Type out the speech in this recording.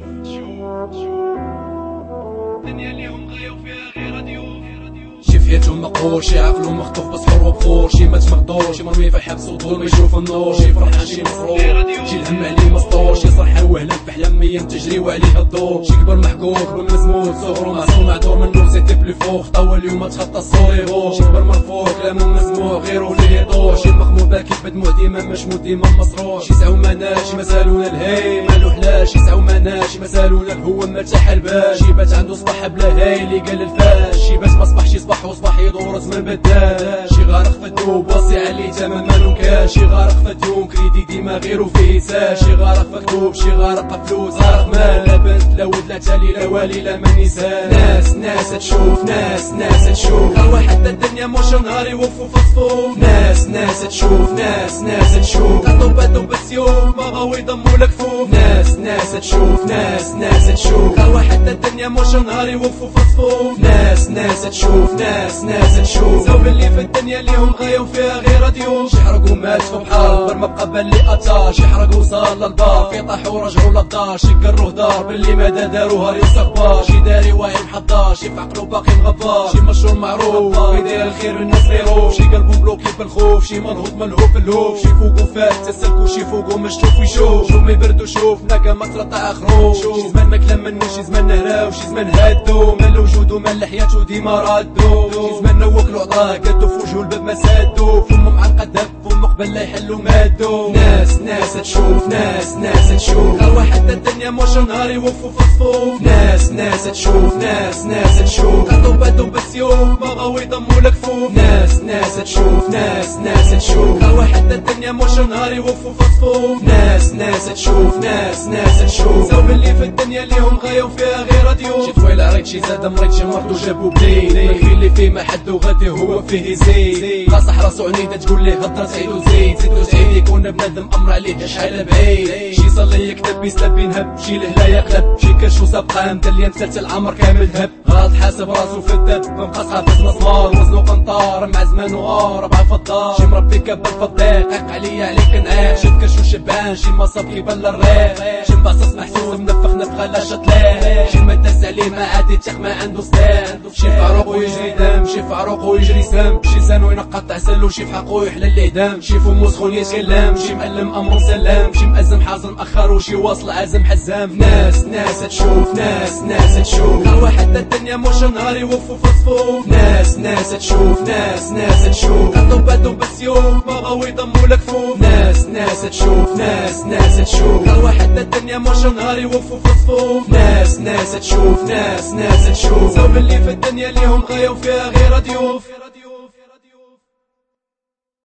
الدنيا اليوم غاية وفيها غير ضيوف. شي في حياتهم مقهور، شي عقلو مخطوف بسحور وبخور، شي مات مقدور، شي مرمي في الحبس وطول ما يشوف النور، شي فرحان شي مسرور، شي الهم عليه مسطور، شي صحة وهلان في حلم ايام تجري وعليه الدور، شي كبر محكوك بالمزمود صغرو معصوم معذور منو سيتي بلي فوق طول اليوم تخطى الصوريغور، شي كبر مرفوع كلامو مزموع غيرو فيه يدور، شي مخمور باكي بدموع ديما مشمود ديما مسرور، شي سعو ماناش شي مسالونا الهي مالو حلاش، شي سعو ماناش شي مسالونا هو مرتاح البال، شي بات عنده صباح بلا هاي اللي قال الفاش، شي بات ما صبح شي صبح وصبح يدور زمن بدال، شي غارق في الدوب واصي عليه تمام مالو كاش، شي غارق في الديون كريدي ديما غيرو فيه ساش، شي غارق في كتوب شي غارق فلوس غارق مال، لا بنت لا ولد لا تالي لا والي لا ما نسال، ناس تشوف ناس تشوف، ها واحد الدنيا موش نهار يوقفوا في الصفوف، ناس تشوف ناس تشوف، قطو باتو بالسيوف ما غاو يضموا الكفوف، ناس تشوف ناس تشوف، ها واحد الدنيا موش نهار يوقفوا في الصفوف، ناس تشوف ناس تشوف، زوب اللي في الدنيا اليوم غاية وفيها غير ضيوف، شي حرقوا مات في بحر بر ما بقى بان لي اتار، شي حرقوا وصال للبار في طاحوا رجعوا للدار، شي قروه دار باللي مادا داروها يوسف بار، شي داري واعي محضر، شي في عقلو باقي مغبار، شي مشهور معروف يدير الخير الناس غيروف، شي قلبو مبلوكي بالخوف، شي منهوض ملهوف اللهوف، شي فوقو فات تسلكو شي فوقو مشتوف ويشوف، شوف ما يبردو شوف ناقا ما ترطع خروف، شي زمان ما كلام منو شي زمان نهراو، شي زمان هادو مال وجودو مال لحياتو ديما رادو، شي زمان نوكلو عطاه قدو في وجهو الباب ما سادو، فمو معقد فمو قبل لا يحلو مادو، ناس تشوف ناس تشوف، ها واحد الدنيا موش نهار يوقفوا في الصفوف، ناس تشوف ناس تشوف، قطو باتو بالسيوف ما غاو يضموا الكفوف، ناس تشوف ناس تشوف، ها واحد الدنيا موش نهار يوقفوا في الصفوف، ناس تشوف ناس تشوف، زوب اللي في الدنيا اليوم غاية وفيها غير ضيوف، شي طويل عريت شي زاد مريض شي مرض وجابو بليل، المكفي اللي فيه ما حد وغادي هو فيه يزيد، قاصح راسو عنيدة تقول ليه هضره زيدو زيد يكون بنادم امر عليه شحال بعيد، شي صلي يكتب يسلب ينهب، شي لهلا يقلب، شي كرش وسابقه مدليه مسلسل عمر كامل هب، غلط حاسب راسو في الدب مقصعه في مسمار وزنو قنطار مع زمان وغار ربعه في الدار، شي مربي كبر في الضيق حق عليا عليك نعاق، شي كرش وشبعان شي مصاب كيبان الريق، شي مباصص محسوس منفخ نفخه لا شطلاه، شي ما داس عليه ما عادي تاخ ما عنده سلاح، شي في عروقو يجري دم شي في عروقو يجري سم، شي لسانو ينقط عسل وشي في حقو يحلى الاعدام، شي فمو سخون يتكلم شي مألم امر سلام، شي مأزم حازم مأخر وشي واصل عازم حزام، ناس تشوف ناس تشوف، ها واحد الدنيا موش نهار يوقفوا في الصفوف، ناس تشوف ناس تشوف، قطو باتو بالسيوف ما غاو يضموا الكفوف، ناس تشوف ناس تشوف، ها واحد الدنيا موش نهار يوقفوا في الصفوف، ناس تشوف ناس تشوف، زوب اللي في الدنيا اليوم غاية وفيها غير ضيوف.